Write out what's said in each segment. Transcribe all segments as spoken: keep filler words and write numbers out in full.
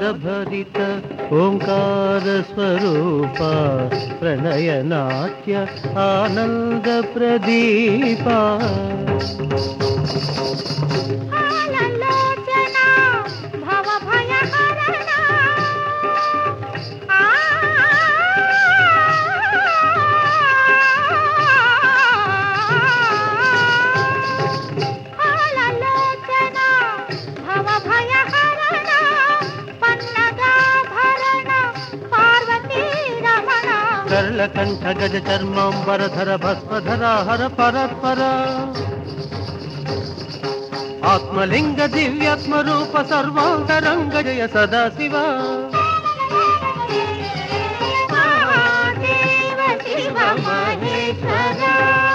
स्वरभरित ओंकार स्वरूप प्रणयनाट्य आनंद प्रदीपा कंठ गज चर्मांबरधर भस्मधरा हर परस्पर आत्मलिंग दिव्यात्म रूप सर्वांतरंग जय सदा शिवा देव शिव महेश्वरा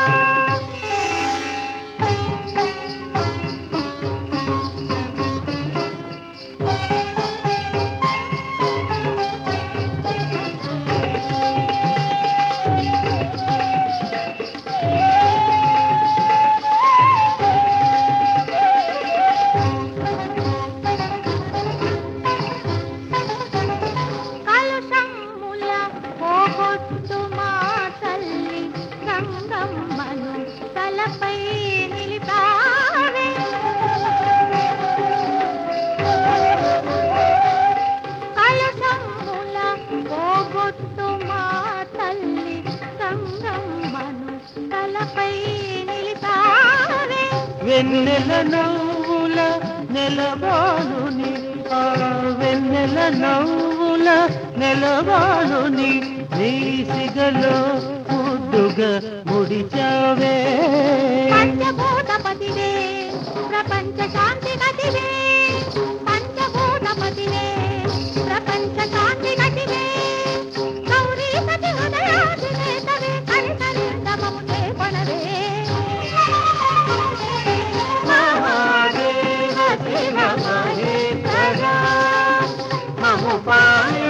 వెన్నెల నవ్వుల నెలవాలుని ఆ వెన్నెల నవ్వుల నెలవాలుని నీ సిగలో ముద్దుగా ముడిచావే పంచభూతపతివే ప్రపంచ శాంతి గతివే పంచభూతపతివే ప్రపంచ శాంతి గతివే గౌరీ సతి హృదయాధినేతవే కరి కరి నమమునే పణవే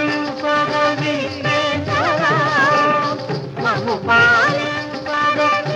Manu Pal, Manu Pal,